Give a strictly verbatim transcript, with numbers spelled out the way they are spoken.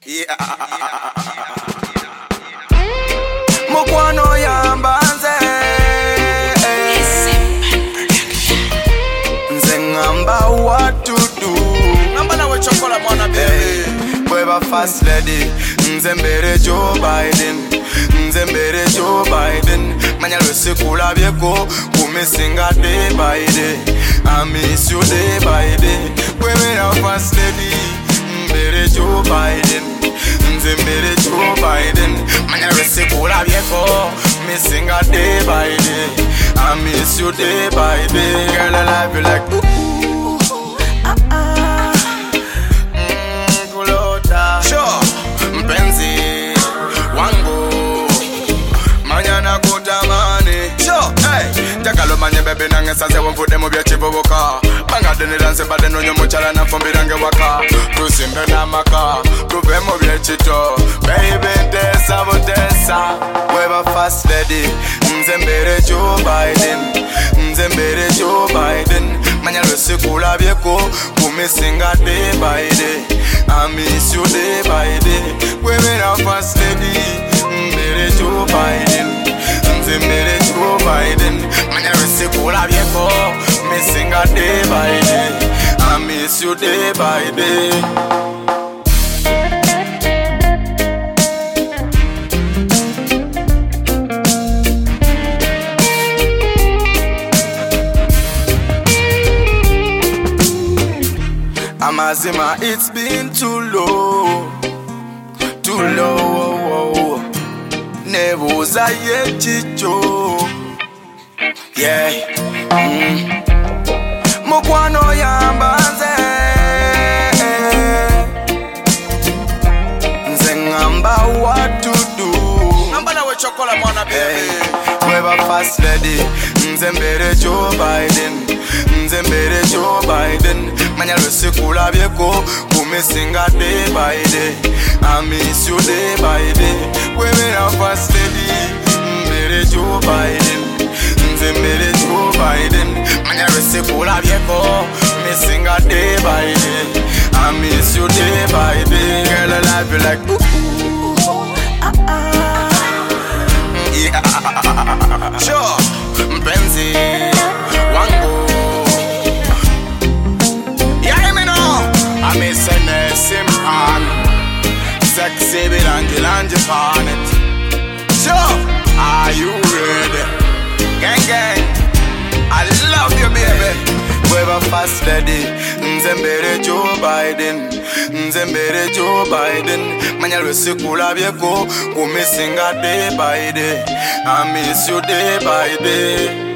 Yeah. Mukwano yambanze nze ngamba what to do. Ngamba nawe chokola mwana baby. Bweba first lady nze mbere Joe Biden. Nze mbere Joe Biden. Manya lwesikula byeko kumisinga day by day. I miss you day by day. Bweba first lady mbere Joe Biden. Nze mbere Joe Biden. Manya lwesikula byeko missing a day by day. I miss you day by day. Girl, I love you like ooh, ah ah. Mm, kulota. Sure, mpenzi wangu. Manyana kutamani. Sure, hey. Takalo manye baby nange sanse wamfude mubya chiboboka. Banga deni danse bade no nyomo chala na fombi range waka. Tusimbe na maka. Tuve mubya chito. Baby tesa bo tesa. Weba first lady. Nze mbere Joe Biden. Nze mbere Joe Biden. Manya lwesikula byeko kumisinga day by day. I miss you day by day. Weba first lady. Mbere Joe Biden. Nze mbere Joe Biden. Manya lwesikula byeko missing a day by day. I miss you day by day. Amazima, it's been too low, too low. Nebuza yechicho, yeah. Mm. Mukwano yambanze, nze ngamba what to do. Ngamba nawe chokola mwana baby. Weba first lady, nze mbere Joe Biden. Nze mbere Joe Biden. Manya lwesikula byeko kumisinga day by day. I miss you day by day. Weba first lady, mbere Joe Biden. Nze mbere Joe Biden. Manya lwesikula byeko missing a day by day. I miss you day by day. Girl, I love you like ooh, ah ah. Yeah. Sure, mpenzi wangu. Yeah, me know. I miss a nursing on. Sexy bilanji lanji on it. Sure, are you ready? Gang gang, I love you baby. Weba first lady, nze mbere Joe Biden. Nze mbere Joe Biden. Manya lwesikula byeko kumisinga day by day. I miss you day by day.